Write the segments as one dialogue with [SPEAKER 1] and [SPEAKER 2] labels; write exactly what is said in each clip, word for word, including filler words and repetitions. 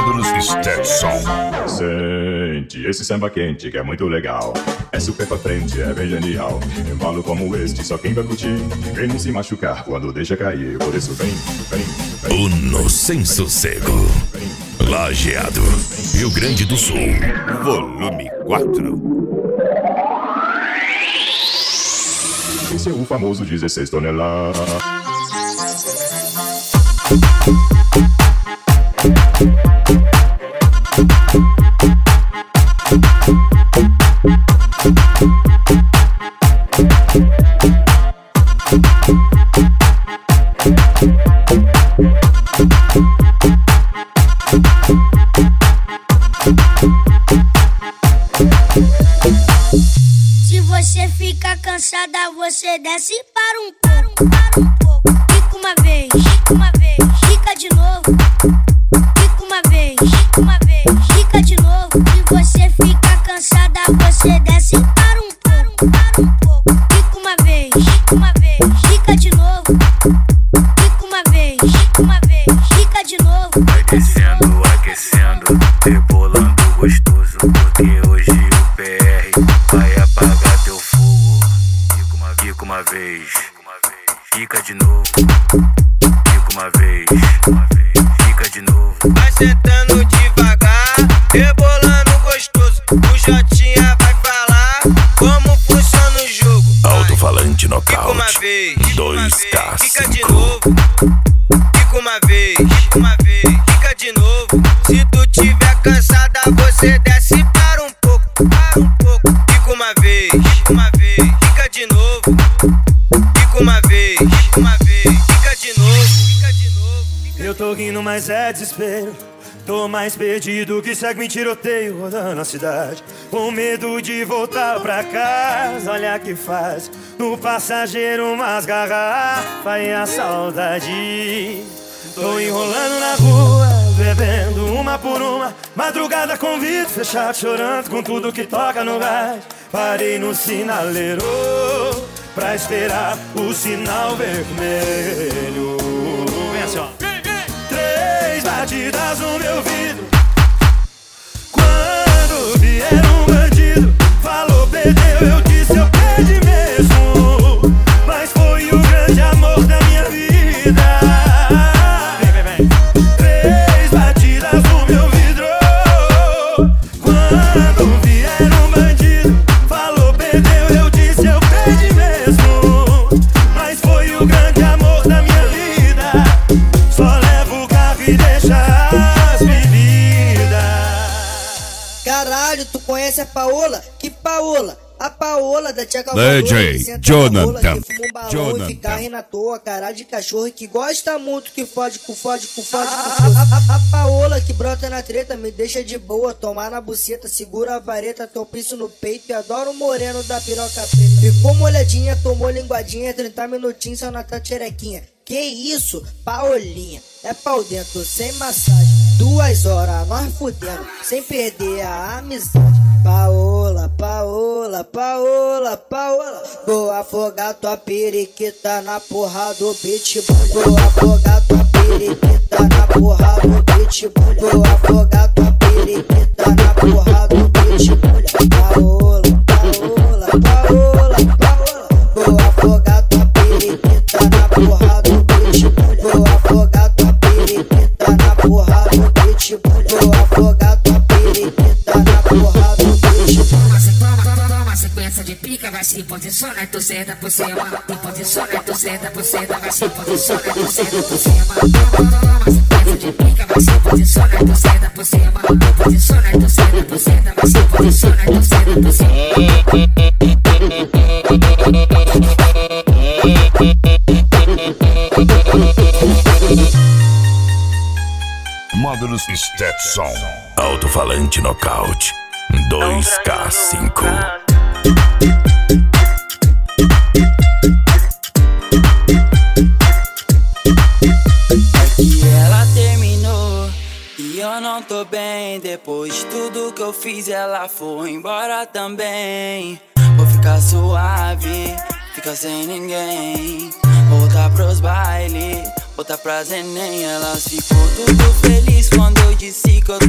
[SPEAKER 1] Módulos Stetson.
[SPEAKER 2] Sente esse samba quente que é muito legal. É super pra frente, é bem genial. Embalo como este, só quem vai curtir. Quem não se machucar quando deixa cair. Por isso vem, vem, vem.
[SPEAKER 1] Uno sem sossego. Lajeado, Rio Grande do Sul. Volume quatro.
[SPEAKER 2] Esse é o famoso dezesseis toneladas.
[SPEAKER 3] Se você fica cansada, você desce para um pouco, para um pouco. Fica uma vez, fica uma vez, fica de novo. Fica uma vez, fica uma vez, fica de novo. Se você fica cansada, você desce para um pouco, para um pouco. Fica uma vez, fica uma vez, fica de novo. Fica uma vez, fica uma vez, fica de novo.
[SPEAKER 4] Vai descendo, aquecendo, rebolando gostoso, porque hoje o P R vai apagar teu fogo. Fica uma, fica uma vez, fica de novo. Fica uma vez, fica de novo. Vai sentando devagar, rebolando gostoso. O Jotinha vai falar como funciona o jogo.
[SPEAKER 1] Alto-falante
[SPEAKER 4] Fica
[SPEAKER 1] nocaute.
[SPEAKER 4] uma vez,
[SPEAKER 1] dois K
[SPEAKER 4] fica de
[SPEAKER 1] cinco.
[SPEAKER 4] novo. Fica uma vez, fica uma vez, fica de novo. Se tu tiver cansada, você desce para um pouco, para um pouco. Fica uma vez, fica uma vez, fica de novo. Fica uma vez, fica uma vez, fica de novo, fica de novo.
[SPEAKER 5] Eu tô rindo, mas é desespero. Tô mais perdido que segue em tiroteio rodando a cidade, com medo de voltar pra casa. Olha que faz no passageiro umas garrafas e a saudade. Tô enrolando na rua, bebendo uma por uma. Madrugada com vidro fechado, chorando com tudo que toca no gás. Parei no sinaleiro pra esperar o sinal vermelho. Vem assim, ó. Três batidas no meu vidro. Quando vier um bandido, falou, perdeu, eu disse, eu perdi mesmo. Mas foi o grande amor da minha vida. Vem, vem, vem. Três batidas no meu vidro. Quando vier um bandido, falou, perdeu, eu disse, eu perdi mesmo. Mas foi o grande amor da minha vida. Só levo o carro e deixa as bebidas.
[SPEAKER 6] Caralho, tu conhece a Paola? Que Paola? A Paola da Tia
[SPEAKER 1] D
[SPEAKER 6] Calvadora,
[SPEAKER 1] J
[SPEAKER 6] que senta
[SPEAKER 1] Jonathan.
[SPEAKER 6] na rola, que fuma um balão
[SPEAKER 1] Jonathan.
[SPEAKER 6] e fica rindo à toa. Caralho de cachorro que gosta muito, que fode com fode com fode com fode. A, a, a Paola que brota na treta, me deixa de boa. Tomar na buceta, segura a vareta, teu piso no peito. E adoro o moreno da piroca preta. Ficou molhadinha, tomou linguadinha, trinta minutinhos só na tua tcherequinha. Que isso, Paolinha, é pau dentro, sem massagem. Duas horas, nós fudendo, sem perder a amizade. Paola, Paola, Paola, Paola. Vou afogar tua periquita na porra do pitbull. Vou afogar tua periquita na porra do pitbull. Vou afogar tua periquita na porra do pitbull. Paola, Paola, Paola, Paola. Vou afogar tua periquita na porra do pitbull. Vou afogar tua periquita na porra do pitbull. Vou afogar tua periquita na porra do pitbull.
[SPEAKER 7] Uma sequência de pica, vai se posiciona e tu senta por cima. Tu posiciona e tu senta por cima, vai se posiciona e tu senta por cima. Uma sequência de pica, vai se posiciona e tu senta por cima. Tu posiciona e tu senta por cima, vai se posiciona e tu senta por cima.
[SPEAKER 1] Módulos Stetson. Alto-falante nocaute. dois K cinco.
[SPEAKER 8] Que ela terminou e eu não tô bem. Depois de tudo que eu fiz, ela foi embora também. Vou ficar suave, ficar sem ninguém. Voltar pros bailes, voltar pra Zenem. Elas ficou tudo feliz quando eu disse que eu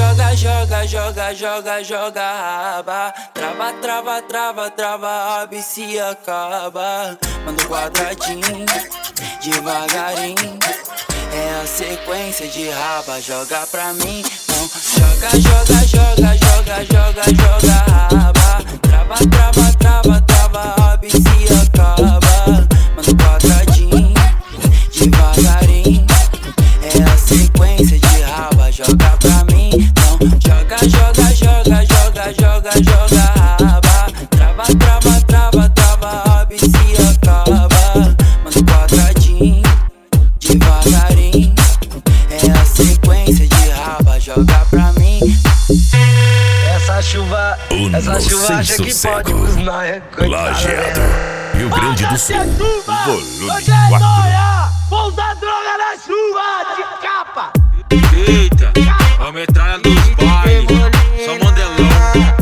[SPEAKER 8] joga, joga, joga, joga, joga raba. Trava, trava, trava, trava, abre se acaba. Manda um quadradinho, devagarinho. É a sequência de raba, joga pra mim. Então joga, joga, joga, joga, joga, joga raba. Trava, trava, trava, trava, abre se acaba. Manda um quadradinho, devagarinho. É a sequência de raba, joga pra mim. Então joga, joga, joga, joga, joga, joga raba. Trava, trava, trava, trava, abre se acaba. Manda um quadradinho, devagarinho. É a sequência de raba, joga pra mim.
[SPEAKER 9] Essa chuva,
[SPEAKER 1] o
[SPEAKER 9] essa chuva acha que pode nos nós.
[SPEAKER 1] Lajeado, Rio Grande do Sul. Volume
[SPEAKER 9] quatro. Vou usar droga na chuva de capa.
[SPEAKER 10] Eita, a metralha nos bailes, só modelão.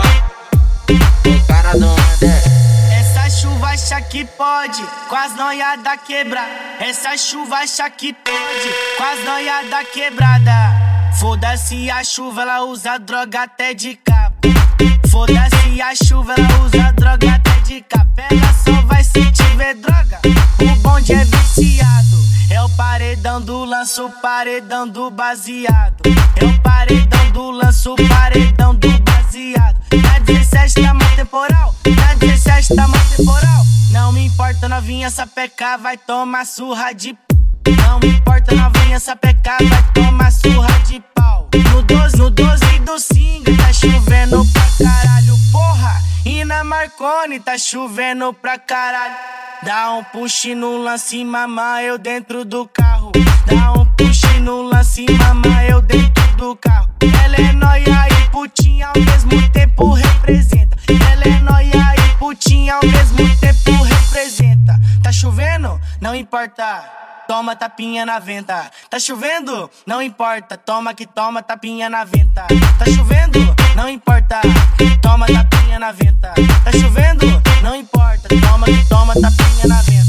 [SPEAKER 9] O cara não é.
[SPEAKER 11] Essa chuva acha que pode, com as noiadas quebra. Essa chuva acha que pode, com as noiadas quebrada. Foda-se a chuva, ela usa droga até de capa. Foda-se a chuva, ela usa droga até de capa. Ela só vai se tiver droga, o bonde é viciado. É o paredão do lanço, o paredão do baseado. É o paredão do lanço, o paredão do baseado. Na dezessete tá mó temporal, na dezessete tá mó temporal. Não me importa novinha, sapeca vai tomar surra de p. Não me importa novinha, sapeca vai tomar surra de pau. No doze, no doze do Singa tá chovendo pra caralho, porra. E na Marconi tá chovendo pra caralho. Dá um push no lance, mama, eu dentro do carro. Dá um push no lance, mama, eu dentro do carro. Ela é nóia e putinha ao mesmo tempo representa. Ela é nóia e putinha ao mesmo tempo representa. Tá chovendo? Não importa. Toma tapinha na venta. Tá chovendo? Não importa. Toma que toma tapinha na venta. Tá chovendo? Não importa. Toma tapinha na venta. Tá chovendo? Não importa. Toma que toma tapinha na venta.